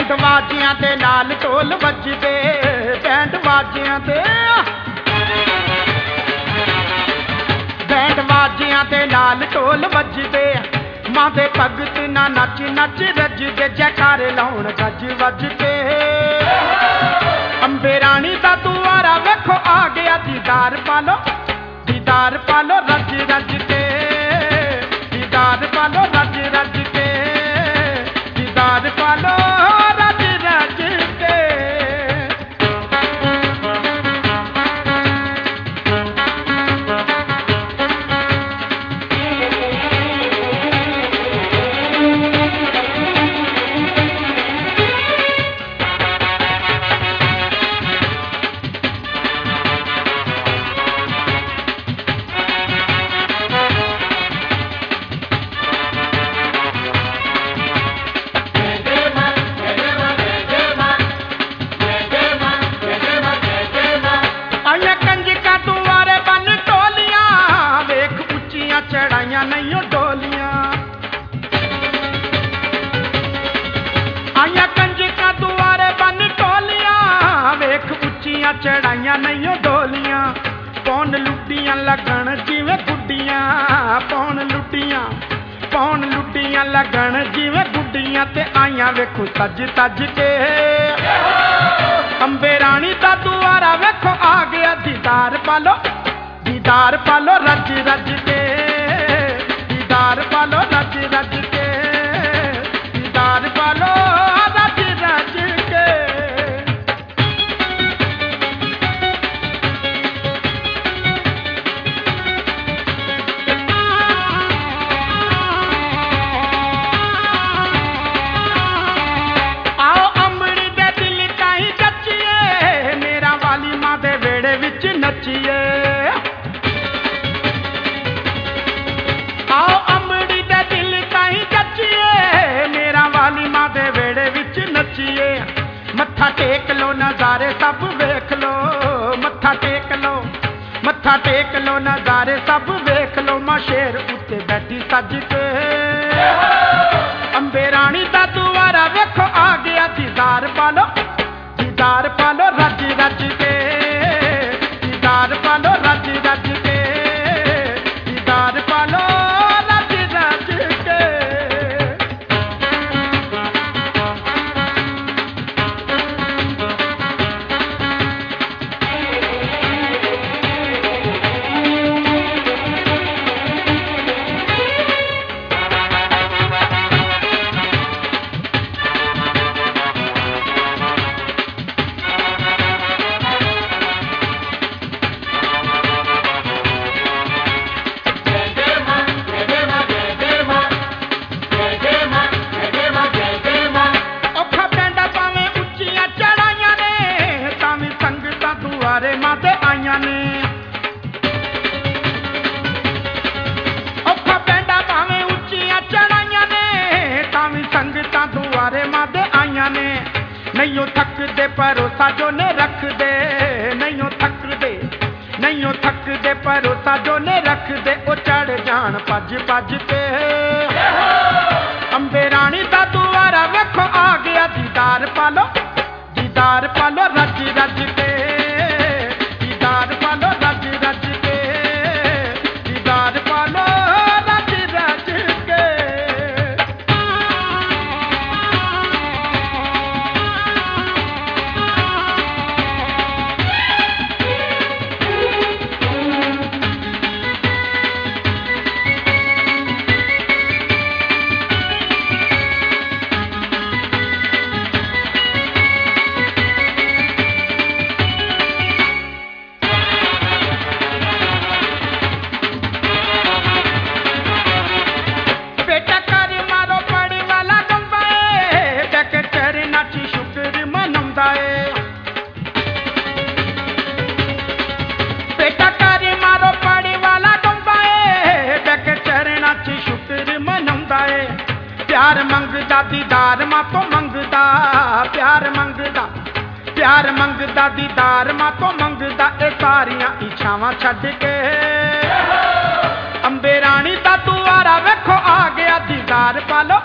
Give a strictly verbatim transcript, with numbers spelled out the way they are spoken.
Band वाजियां दे नाल ढोल वजदे, band वाजियां दे band वाजियां दे नाल ढोल वजदे, मां दे भगत ना नच नच रजदे, जयकारे लाउण गज वज के। अंबे रानी दा दुआरा वेखो आ गया, दीदार पालो दीदार पालो रज रज के, दीदार पालो रज रज के, दीदार पालो रज रज के। चढ़ाइया नहीं डोलियां आइया कंजका दुआरे बन टोलियां, वेख उच्चियां चढ़ाइया नहीं डोलियां। पौन लुटियां लगन जिवें गुड्डियां, पौन लुटियां पौन लुटियां लगन जिवें गुड्डियां, ते आइया वेखो सज सज के। अंबे रानी दा दुआरा वेखो आ गया, दीदार पालो दीदार पालो रज रज के, दीदार पालो रज रज के, दीदार पालो रज रज के। आओ अमड़ी दे दिल ताईं जच्चिए, मेरा वाली मां दे वेड़े विच नच्चिए। आओ अमड़ी दे दिल ताईं जच्चिए, मेरा वाली मां दे वेड़े विच नच्चिए। मत्था टेक लो नज़ारे सब वेख लो, मत्था टेक लो मत्था टेक लो नज़ारे सब वेख लो, मां शेर उत्ते बैठी सज के। अंबे रानी दा दुआरा वेखो आ गया, दीदार पालो दीदार पालो रज रज के, दीदार पालो रज रज के, दीदार पालो रज रज के। दुआरे माते आइयां ने औखा पैंडा भावें उच्चियां चढ़ाइयां ने, तावीं संगतां दुआरे माते आइयां ने। नहीं थकदे भरोसा जो ने रखदे, नहीं थकदे नहीं थकदे भरोसा जो ने रखदे, ओ चढ़ जान भज भज के। अंबे रानी दा दुआरा वेखो आ गया, दीदार पालो दीदार पालो रज रज के, दीदार पालो रज रज के, दीदार पालो रज रज के। प्यार मंगदा दीदार मां तो मंगदा, प्यार मंगदा प्यार मंगदा दीदार मां तो मंगदा, ए सारियां इच्छावां छड्ड के। अंबे रानी दा दुआरा वेखो आ गया, दीदार पालो